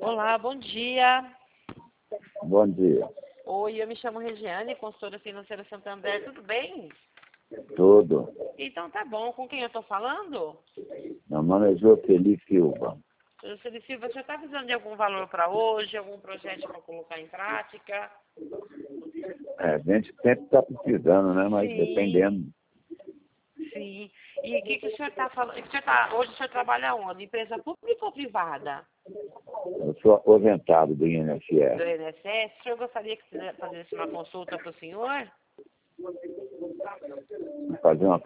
Olá, bom dia. Bom dia. Oi, eu me chamo Regiane, consultora financeira Santander, tudo bem? Tudo. Então tá bom, com quem eu estou falando? Meu nome é Jocely Silva. José Silva, você está precisando de algum valor para hoje, algum projeto para colocar em prática? A gente sempre está precisando, né? Mas Sim. dependendo. Sim. E o que o senhor está falando? Hoje o senhor trabalha onde? Empresa pública ou privada? Eu sou aposentado do Do INSS. INSS? O senhor gostaria que fizesse uma consulta para o senhor? Fazer uma